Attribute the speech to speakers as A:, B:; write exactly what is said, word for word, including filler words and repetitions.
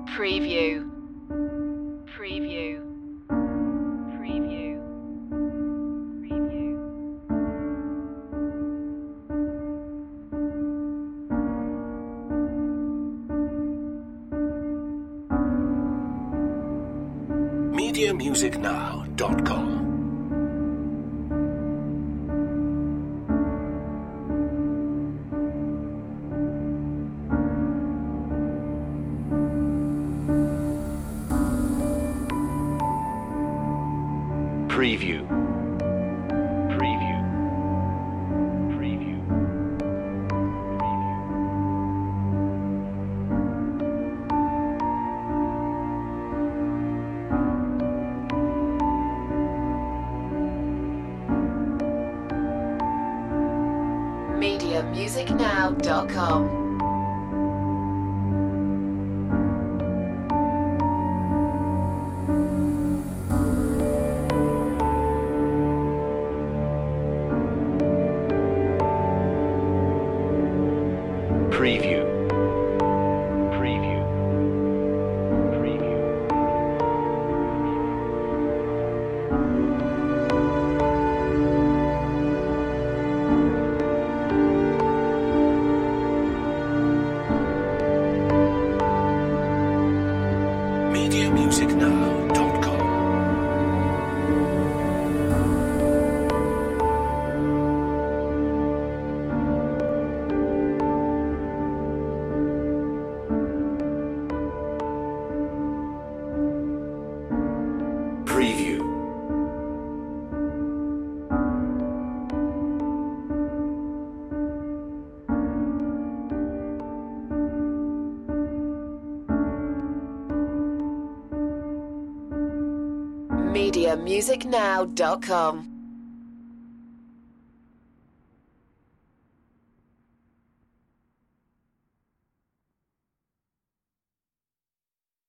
A: Preview. Preview. Preview. Preview.
B: media music now dot com Preview. Preview. Preview.
A: media music now dot com.
B: Preview. Preview. Preview. media music now dot com Preview.
A: media music now dot com.